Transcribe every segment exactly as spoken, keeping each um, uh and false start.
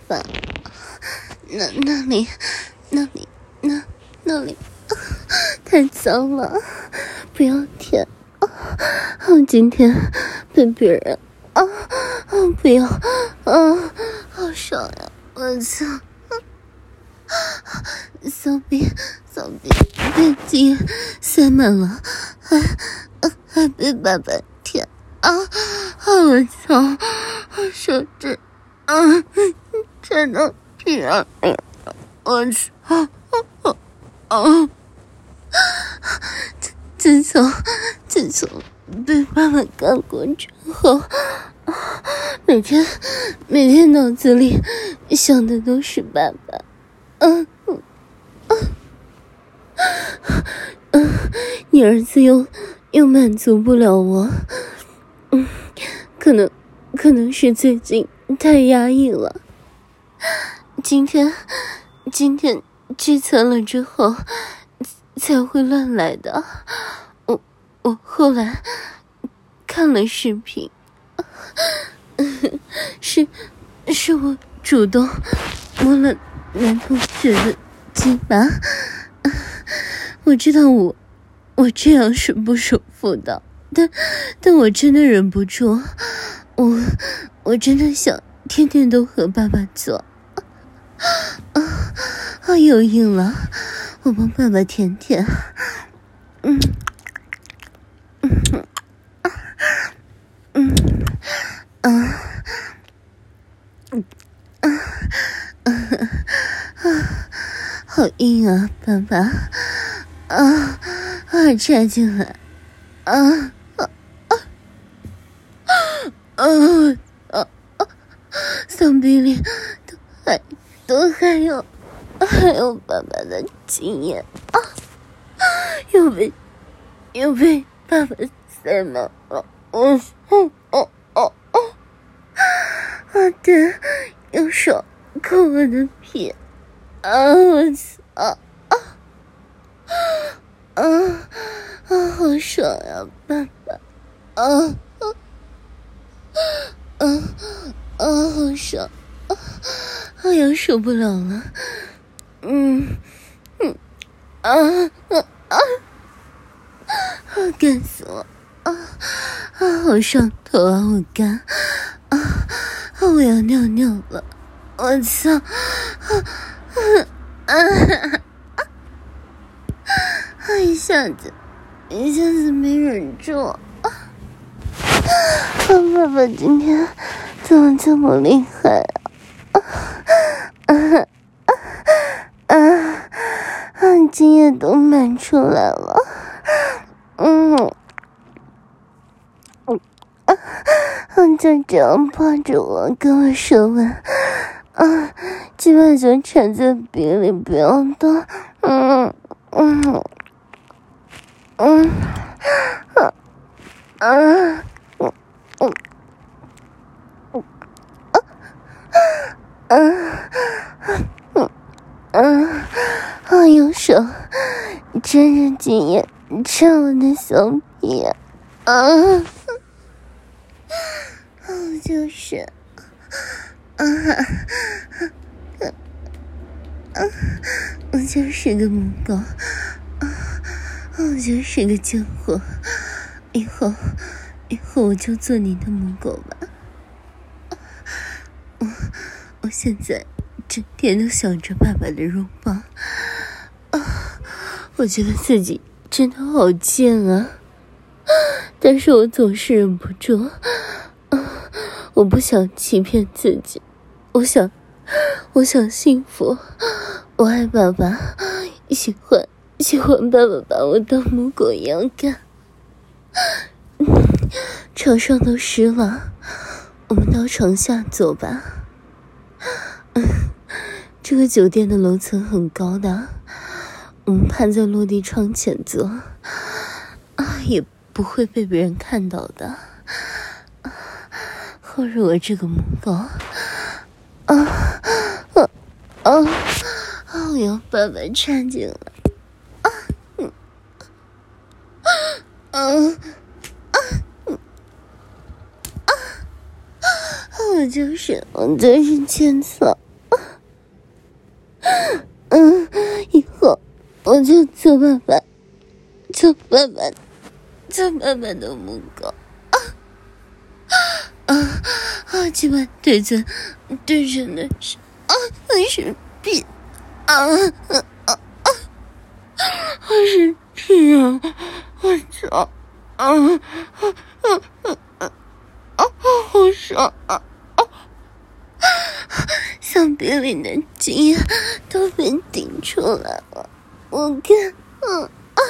爸，那那里那里那那里太脏了，不要舔啊！我今天被别人啊啊不要啊，好爽呀！我操！骚逼骚逼被鸡塞满了，还还被爸爸舔啊！我操！我手指啊沾到屁眼里，我操！啊！自从自从被爸爸干过之后，每天每天脑子里想的都是爸爸。嗯嗯嗯，你儿子又又满足不了我，嗯，可能可能是最近太压抑了。今天今天聚餐了之后才会乱来的。我我后来看了视频，是是我主动摸了男同学的鸡巴，我知道我我这样是不舒服的，但但我真的忍不住，我我真的想天天都和爸爸做。啊啊，又硬了，我帮爸爸舔舔。嗯嗯嗯嗯嗯嗯啊，好硬啊，爸爸！啊啊，插进来！啊啊啊啊啊！嗓鼻里都还都还有还有爸爸的经验啊！又被又被爸爸塞满了，我哦哦哦哦！我的用手抠我的屁啊！我操啊啊啊！好爽呀，爸爸！啊啊啊啊！好爽！啊，哎呀，受不了了！嗯嗯啊啊啊！啊，干死我！啊啊，好上头啊，我干！啊啊，我要尿尿了！我操！啊啊啊！啊，一下子一下子没忍住！啊！爸爸今天怎么这么厉害啊？啊啊啊啊！精液都满出来了。嗯嗯啊！就这样抱着我，跟我舌吻啊，鸡巴就缠在鼻里，不要动。嗯嗯嗯啊啊！嗯嗯嗯啊嗯嗯啊！用手沾着精液沾我的小屁啊！我就是啊啊啊！我就是个母狗啊！我就是个贱货，以后以后我就做你的母狗吧。我我现在整天都想着爸爸的拥抱啊！我觉得自己真的好贱啊！但是我总是忍不住啊！我不想欺骗自己，我想我想幸福，我爱爸爸，喜欢喜欢爸爸把我当母狗一样干。床上都湿了，我们到床下坐吧。嗯，这个酒店的楼层很高的，我们趴在落地窗前坐，啊，也不会被别人看到的。或者我这个母狗，啊啊啊！我要爸爸插进来，啊嗯啊啊嗯啊！我就是我就是千草嗯，以后我就做爸爸，做爸爸，做爸爸的母狗。啊啊！鸡巴对着对着那是啊，那是屁啊啊啊啊！是屁啊！我操！啊啊啊啊啊！好爽啊！小臂里的精液都被顶出来了，我看，嗯啊，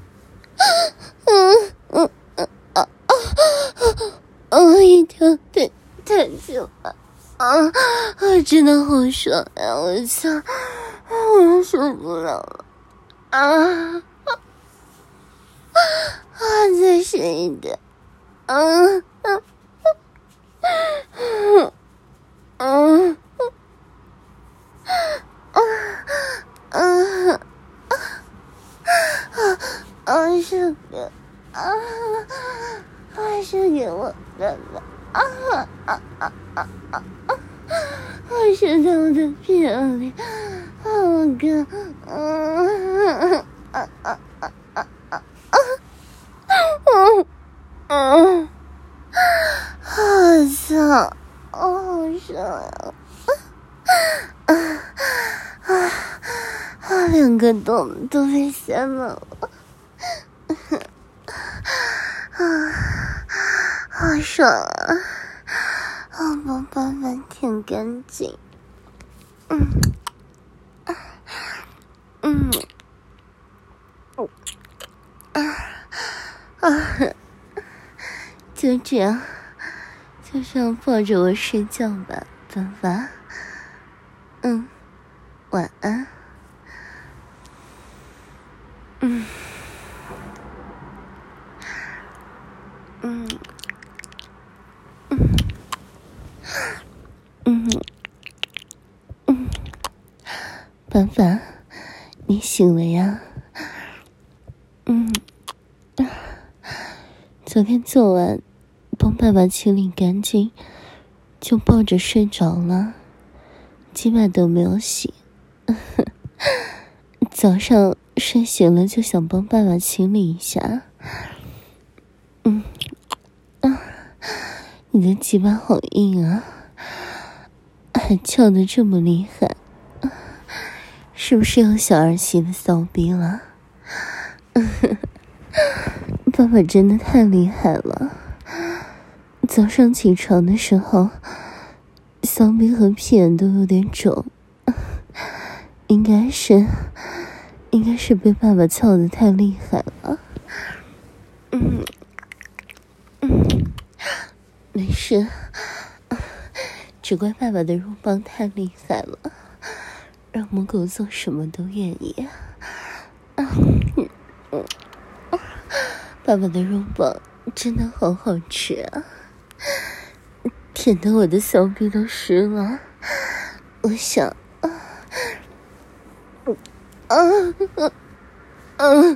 嗯嗯嗯啊啊啊！一条腿抬起来，啊啊！真的好爽呀！我操，我要受不了了，啊啊！啊！再深一点，啊啊啊啊！啊啊啊啊！是给啊啊！是给我的了啊啊啊啊啊！啊！是在我的屁里，啊！我靠！啊啊啊啊啊啊啊！嗯嗯，我操！好爽呀！啊啊啊！两个洞都被塞满了，啊，好爽啊！我帮爸爸舔干净，嗯，嗯，啊啊！就这样，就这样抱着我睡觉吧，爸爸。嗯，晚安。嗯，嗯，嗯，嗯，嗯，爸爸，你醒了呀？嗯，昨天做完，帮爸爸清理干净，就抱着睡着了，今晚都没有洗。早上睡醒了就想帮爸爸清理一下。嗯，啊，你的鸡巴好硬啊，还翘得这么厉害，是不是有小儿媳的骚逼了？爸爸真的太厉害了，早上起床的时候，骚逼和屁眼都有点肿，应该是应该是被爸爸操得太厉害了。嗯嗯，没事，只怪爸爸的肉棒太厉害了，让母狗做什么都愿意。啊嗯嗯，爸爸的肉棒真的好好吃啊，甜得我的小臂都湿了。我想啊啊啊啊！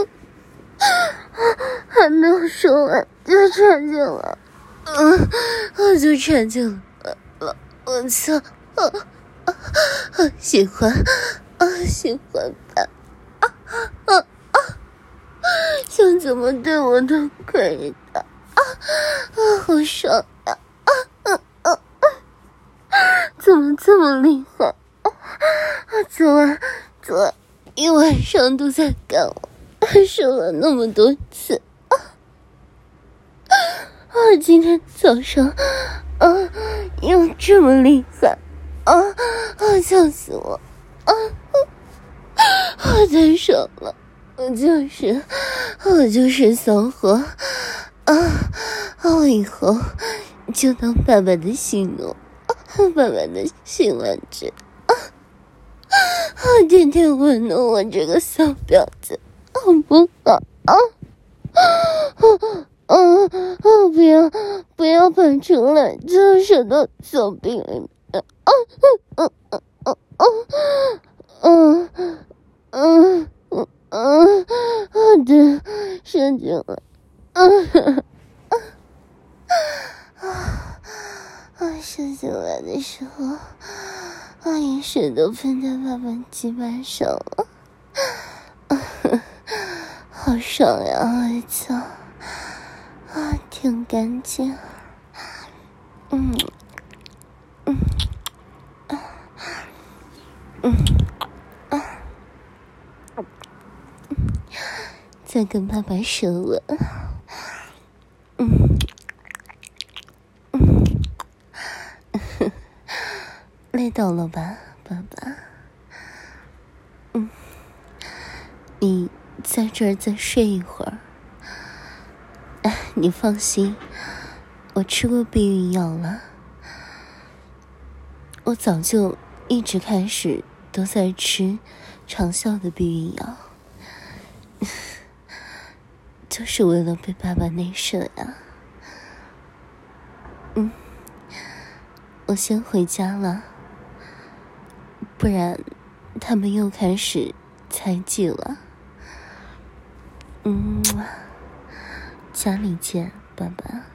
还没有说完就插进了，嗯，我就插进了了，我操，啊啊啊！喜欢，啊喜欢吧，啊啊啊！想怎么对我都可以的，啊啊，好爽呀！啊啊啊啊！怎么这么厉害？啊啊！昨晚昨晚一晚上都在干我。说了那么多次啊啊！今天早上啊又这么厉害啊啊！笑死我啊！我太爽了，我就是我就是骚货啊！我以后就当爸爸的性奴，爸爸的性玩具啊！啊！天天玩弄我这个小婊子。好不好啊？啊啊啊！不要不要喷出来，就射到手臂里面。啊啊啊啊啊啊！嗯嗯嗯嗯啊！对，射进来。啊啊啊！射进来的时候， 阿姨水都喷在爸爸鸡巴上了，好爽呀！我操，啊，挺干净。嗯嗯啊嗯啊，再跟爸爸舌吻。嗯嗯，累到了吧，爸爸？嗯，你在这儿再睡一会儿。哎，你放心，我吃过避孕药了。我早就一直开始都在吃长效的避孕药，就是为了被爸爸内射呀。嗯，我先回家了，不然他们又开始猜忌了。嗯，家里见，爸爸。